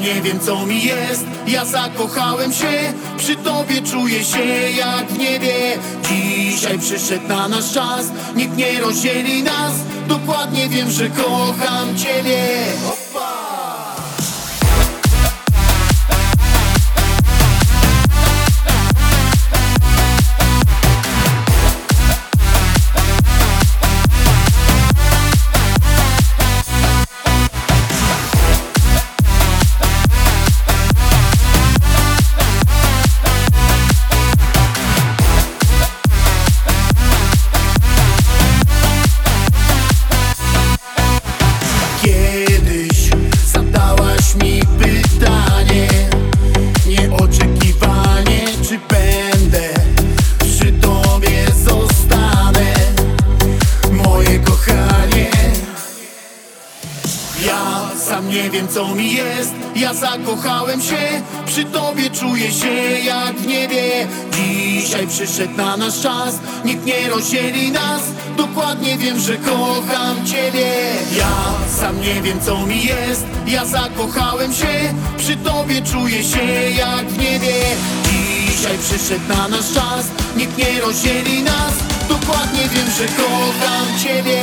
nie wiem co mi jest, ja zakochałem się. Przy tobie czuję się jak w niebie. Dzisiaj przyszedł na nasz czas, nikt nie rozdzieli nas. Dokładnie wiem, że kocham ciebie. Kiedyś zadałaś mi pytanie, nieoczekiwanie, czy będę przy tobie zostanę, moje kochanie. Ja sam nie wiem co mi jest, ja zakochałem się. Przy tobie czuję się jak w niebie. Dzisiaj przyszedł na nasz czas, nikt nie rozdzieli nas. Dokładnie wiem, że kocham ciebie. Ja sam nie wiem co mi jest, ja zakochałem się. Przy tobie czuję się jak w niebie. Dzisiaj przyszedł na nasz czas, nikt nie rozdzieli nas. Dokładnie wiem, że kocham ciebie.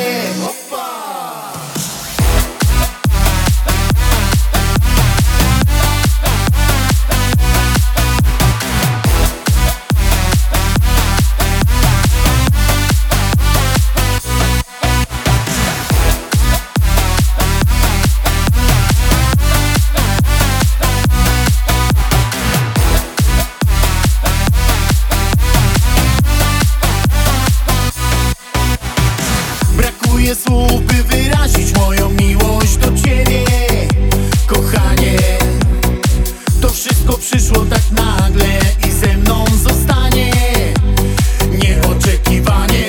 Brakuje słów, by wyrazić moją miłość do ciebie, kochanie. To wszystko przyszło tak nagle i ze mną zostanie nieoczekiwanie.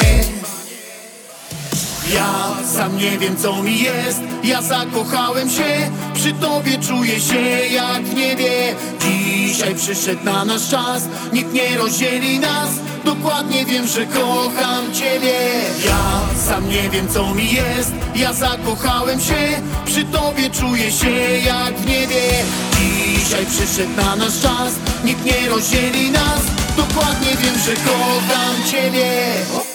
Ja sam nie wiem co mi jest, ja zakochałem się. Przy tobie czuję się jak w niebie. Dzisiaj przyszedł na nasz czas, nikt nie rozdzieli nas. Dokładnie wiem, że kocham ciebie. Ja sam nie wiem co mi jest, ja zakochałem się. Przy tobie czuję się jak w niebie. Dzisiaj przyszedł na nasz czas, nikt nie rozdzieli nas. Dokładnie wiem, że kocham ciebie.